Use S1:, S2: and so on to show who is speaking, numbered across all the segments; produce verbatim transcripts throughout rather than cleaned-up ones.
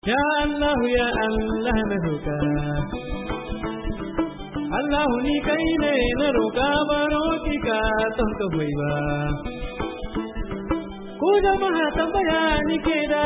S1: Ya Allah ya Allah na roƙa Allah ni kai ne na roƙa baro ki ka ton ka hoyi ba ko jama'a tambaya ni ke da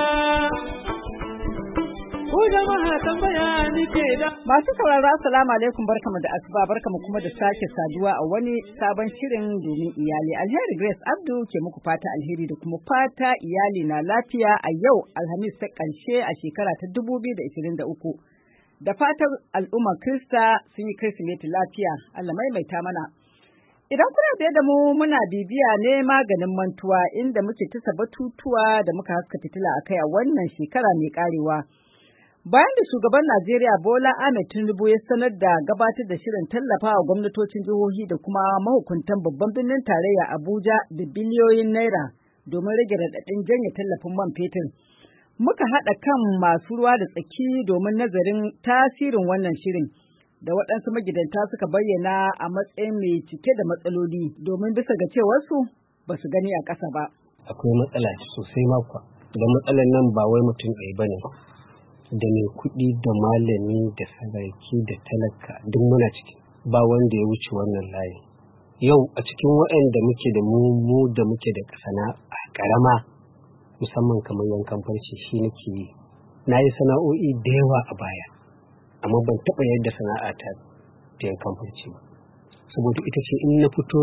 S1: ko jama'a tambaya ni ke da
S2: masu sauraro assalamu alaikum barkamu da asuba barkamu kuma da sake saduwa a wani sabon shirin domin iyali. Alheri Grace Abdu ke muku fata alheri da kuma fata iyali na lafiya a yau Alhamis ta ƙarshe a shekara ta dubu biyu da ishirin da uku. Da fatan al'ummar Krista sun yi Kirsimeti lafiya, Allah maimaita mana. Idan kuna biye da mu muna bibiya ne maganin mantuwa inda muke tasa batutuwa da muka haska fitila a kai a wannan shekara mai karewa. Bayan da shugaban Najeriya Bola Ahmed Tinubu ya sanar da gabatar da shirin tallafawa gwamnatocin jihohi da kuma mahukuntan babban birnin tarayya Abuja da biliyoyin naira domin rage raɗaɗin janye tallafin man fetur. Muka haɗa kan masu ruwa da tsaki domin nazarin tasirin wannan shirin da waɗansu magidanta suka bayyana a matsayin mai cike da matsaloli domin bisa ga cewarsu ba su gani a ƙasa ba.
S3: Akwai matsala sosai makwa, da matsalar nan ba wai mutum ɗaya ba ne. Da mai kuɗi da malami da saraki da talaka duk muna ciki, ba wanda ya wuce wannan layi. Yau a cikin waɗanda muke da mu mu da muke da sana'a ƙarama musamman kamar yankan farce shi nake yi. Na yi sana'o'i da yawa a baya amma ban taɓa yadda sana'a ta da yankan farce ba, saboda ita ce in na fito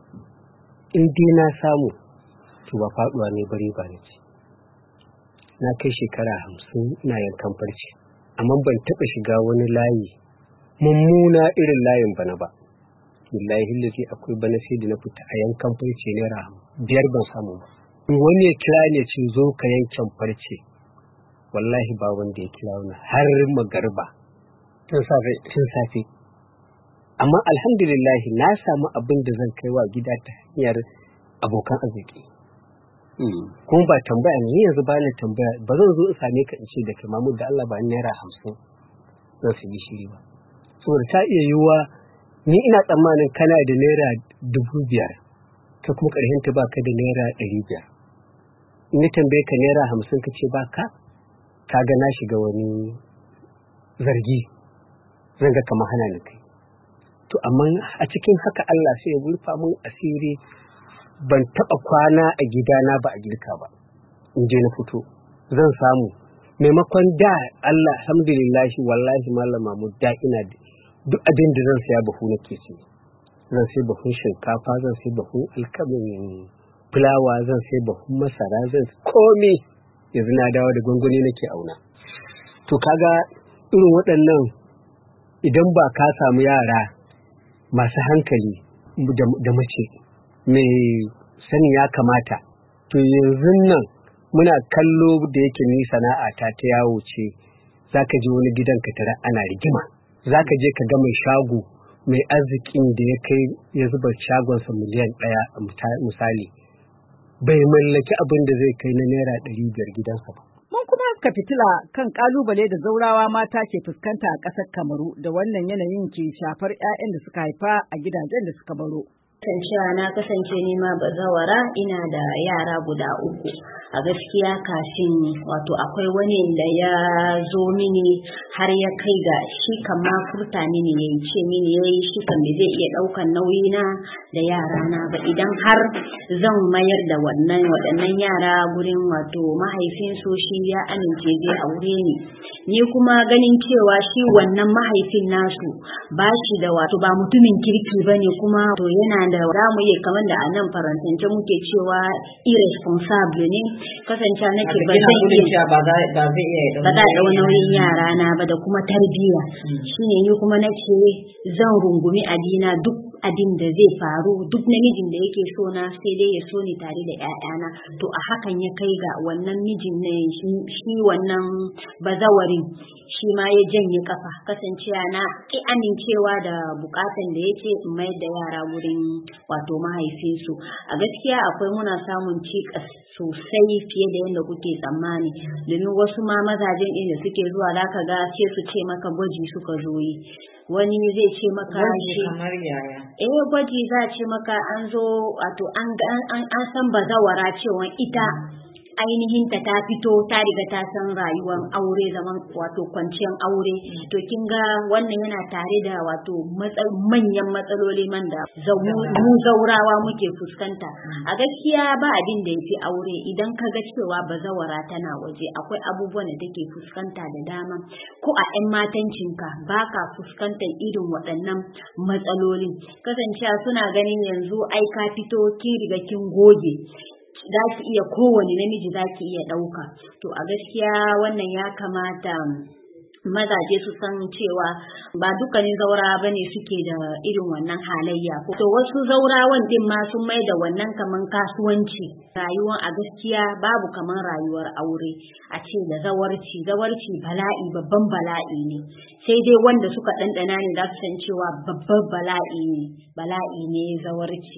S3: in dai na samu to ba faɗuwa ne bare ba ne ce. Na kai shekara hamsin ina yankan farce amma ban taɓa shiga wani layi mummuna irin layin bana ba. Billahi lazi akwai bana sai da na fita a yankan farce naira biyar ban samu ba. Wani ya kira ne ce zo ka yankan farce, wallahi ba wanda ya kira wani har magarba tun safe tun safe. Amma alhamdulillahi na samu abin da zan kai wa gida ta hanyar abokan arziki. Kuma ba tambaya ne yanzu ba ni tambaya ba zan zo in same ka in ce da kai mamu da Allah ba naira hamsin zan su gishiri ba, saboda ta iya yiwuwa ni ina tsammanin kana da naira dubu biyar ka kuma ƙarshen ta baka da naira ɗari biyar. In ya tambaye ka naira hamsin ka ce baka, ka ga na shiga wani zargi, zan ga kamar hana ni kai. To amma a cikin haka Allah sai ya rufa mun asiri, ban taɓa kwana a gidana ba a girka ba. In je na fito zan samu maimakon da Allah alhamdulillahi wallahi malama mu da ina da duk abin da zan saya bahu nake ci. Zan sai bahun shinkafa, zan sai bahun alkamin fulawa, zan sai bahun masara, zan kome yanzu na dawo da gwangwani nake auna. To kaga irin waɗannan idan ba ka samu yara masu hankali da mace mai sani ya kamata, to yanzu nan muna kallo da yake ni sana'a ta ta yawo ce, zaka je wani gidan ka tara ana rigima, zaka je ka ga mai shago mai arzikin da ya kai ya zuba shagonsa miliyan ɗaya misali bai mallaki abin da zai kai na naira ɗari biyar gidansa ba.
S2: Mun kuma haska fitila kan kalubale da zaurawa mata ke fuskanta a ƙasar Kamaru da wannan yanayin ke shafar 'ya'yan da suka haifa a gidajen da suka baro.
S4: Kasancewa na kasance nima bazawara, ina da yara guda uku. A gaskiya kafin wato akwai wani da ya zo mini har ya kai ga shi kan ma furta mini ya ce mini ya yi shi kan zai iya ɗaukan nauyina da yara na ba idan har zan mayar da wannan waɗannan yara gurin wato mahaifinsu, shi ya amince zai aure ni. Ni kuma ganin cewa shi wannan mahaifin nasu ba shi da wato ba mutumin kirki ba ne, kuma to yana da za mu yi kamar da a nan faransance muke cewa irresponsible ne, kasance nake ba zai iya
S2: ba zai iya
S4: ba za ɗau nauyin yara na ba da kuma tarbiyya. Shine ni kuma nace zan rungumi adina, duk abin da zai faru, duk namijin da yake so na sai dai ya so ni tare da ƴaƴana. To a hakan ya kai ga wannan mijin ne shi wannan bazawarin shi ma ya janye kafa, kasancewa na ki amincewa da bukatan da yake in mayar da yara wurin wato mahaifinsu. A gaskiya akwai muna samun cikas sosai fiye da yadda kuke tsammani, domin wasu ma mazajen inda suke zuwa zaka ga sai su ce maka gwaji suka zo yi, wani zai ce maka
S2: shi kamar yaya
S4: eh gwaji za ce maka an zo wato an an an san bazawara cewa ita ainihin ta ta fito ta riga ta san rayuwar aure zaman wato kwanciyar aure to kin ga wannan yana tare da wato manyan matsaloli man da mu zaurawa muke fuskanta a gaskiya ba abin da yafi aure idan ka ga cewa bazawara tana waje akwai abubuwan da take fuskanta da dama ko a 'yan matancinka ba ka fuskantar irin waɗannan matsalolin kasancewa suna ganin yanzu ai ka fito kin riga kin goge za ki iya kowane namiji za ki iya ɗauka to a gaskiya wannan ya kamata mazaje su san cewa ba dukkanin zaura bane suke da irin wannan halayya to wasu zaurawan din ma sun mai da wannan kaman kasuwanci rayuwar a gaskiya babu kaman rayuwar aure a ce da zawarci zawarci bala'i babban bala'i ne sai dai wanda suka ɗanɗana ne za su san cewa babban bala'i ne bala'i ne zawarci.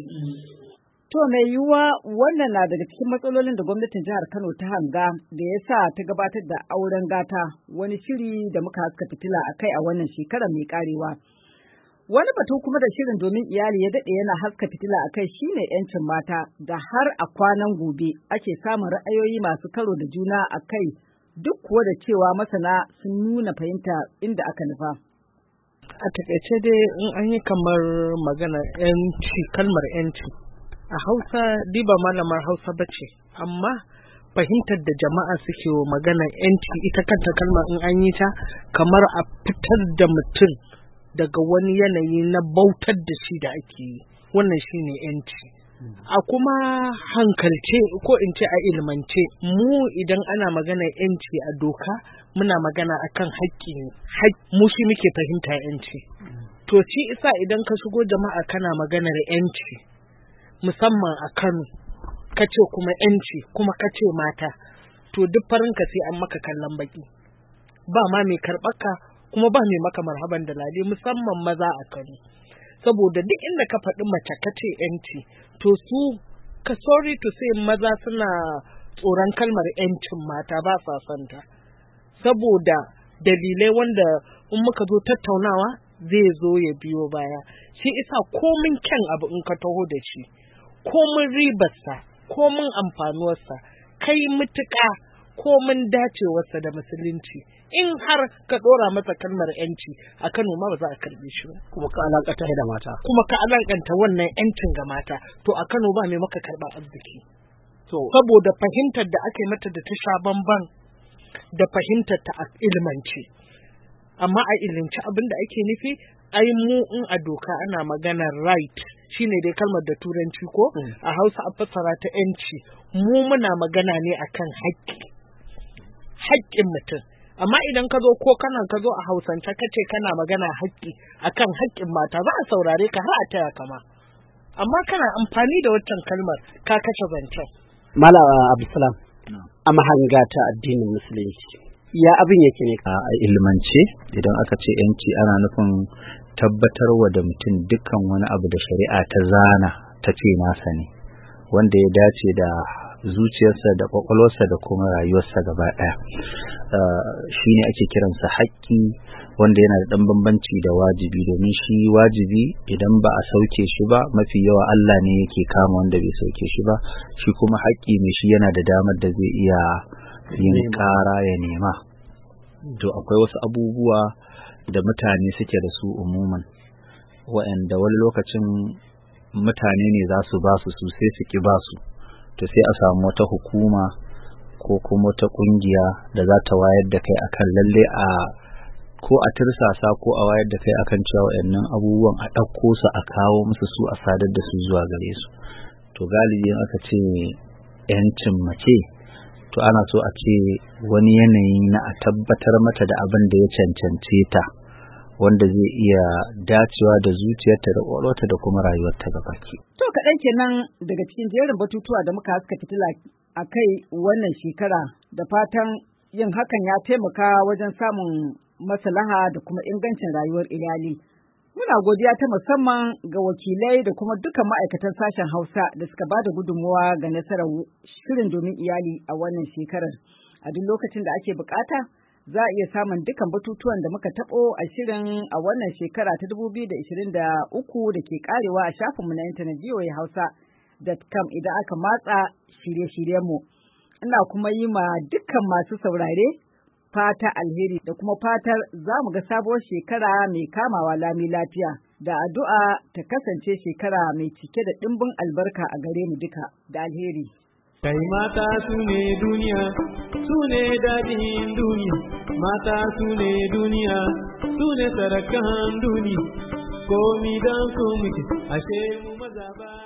S2: To mai yiwuwa wannan na daga cikin matsalolin da gwamnatin jihar Kano ta hanga da ya sa ta gabatar da auren gata wani shiri da muka haska fitila a kai a wannan shekarar mai karewa. Wani batu kuma da shirin domin iyali ya daɗe yana haska fitila a kai shine 'yancin mata da har a kwanan gobe ake samun ra'ayoyi masu karo da juna a kai duk kuwa da cewa masana sun nuna fahimta inda aka nufa.
S5: A taƙaice dai in an yi kamar magana 'yanci kalmar 'yanci. A Hausa diba malamar Hausa bace amma fahimtar da jama'a suke wa maganar yanci ita kanta kalma in an yi ta kamar a fitar da mutum daga wani yanayi na bautar da shi da ake yi wannan shine yanci. A kuma hankalce ko in ce a ilmance mu idan ana maganar yanci a doka muna magana akan haƙƙi ne mu shi muke fahimta yanci to shi isa idan ka shigo jama'a kana maganar yanci musamman a Kano kace kuma yanci kuma kace mata to duk farinka sai an maka kallon baki ba ma mai karɓaka kuma ba mai maka marhaban da lale musamman maza a Kano saboda duk inda ka faɗi mace kace yanci to su ka sorry to say maza suna tsoron kalmar yancin mata ba sa santa saboda dalilai wanda in muka zo tattaunawa zai zo ya biyo baya shi isa komin kyan abu in ka taho da shi komin ribarsa komin amfanuwarsa kai mutuƙa komin dacewarsa da musulunci in har ka ɗora masa kalmar yanci a Kano ma ba za a karɓe shi ba
S3: kuma ka alakanta da mata
S5: kuma ka alakanta wannan yancin ga mata to a Kano ba mai maka karɓa arziki to saboda fahimtar da aka yi mata da ta sha bamban da fahimtar ta a ilmance amma a ilimci abin da ake nufi ai mu in a doka ana maganar right shine dai kalmar da turanci ko a Hausa a fassara ta yanci mu muna magana ne akan haƙƙi haƙƙin mutum amma idan ka zo ko kana ka zo a Hausance kace kana magana haƙƙi akan haƙƙin mata za a saurare ka har a taya kama amma kana amfani da wancan kalmar ka kashe zancen.
S3: Malama Abdulsalam a mahanga ta addinin musulunci ya abin yake ne
S6: a ilmance idan aka ce yanci ana nufin tabbatarwa da mutum dukkan wani abu da shari'a ta zana ta ce nasa ne wanda ya dace da zuciyarsa da kwakwalwarsa da kuma rayuwarsa gaba ɗaya shi ne ake kiransa haƙƙi wanda yana da ɗan bambanci da wajibi domin shi wajibi idan ba a sauke shi ba mafi yawa Allah ne yake kama wanda bai sauke shi ba shi kuma haƙƙi mai shi yana da damar da zai iya yin ƙara ya nema to akwai wasu abubuwa da mutane suke da su umuman waɗanda wani lokacin mutane ne za su ba su su sai su ki ba su to sai a samu wata hukuma ko kuma wata ƙungiya da za ta wayar da kai akan lalle a ko a tirsasa ko a wayar da kai akan cewa waɗannan abubuwan a ɗauko su a kawo musu su a sadar da su zuwa gare su to galibi in aka ce 'yancin mace to ana so a ce wani yanayi na a tabbatar mata da abin da ya cancance ta wanda zai iya dacewa da zuciyarta da ƙwaƙwalwarta da kuma rayuwarta gabaki.
S2: To kaɗan kenan daga cikin jerin batutuwa da muka haska fitila a kai wannan shekara da fatan yin hakan ya taimaka wajen samun maslaha da kuma ingancin rayuwar iyali. Muna godiya ta musamman ga wakilai da kuma dukkan ma'aikatan sashen Hausa da suka ba da gudunmuwa ga nasarar shirin domin iyali a wannan shekarar. A duk lokacin da ake bukata za a iya samun dukkan batutuwan da muka taɓo a shirin a wannan shekara ta dubu biyu da ashirin da uku da ke karewa a shafinmu na intanet v o a hausa dot com idan aka matsa shirye-shiryenmu. Ina kuma yi ma dukkan masu saurare fata alheri da kuma fatar za mu ga sabuwar shekara mai kamawa lami lafiya da addu'a ta kasance shekara mai cike da ɗimbin albarka a gare mu duka da alheri.
S1: Kai mata su ne duniya, su ne daɗin duniya, mata su ne duniya, su ne sarakan duniya, komi don su muke, ashe mu maza ba.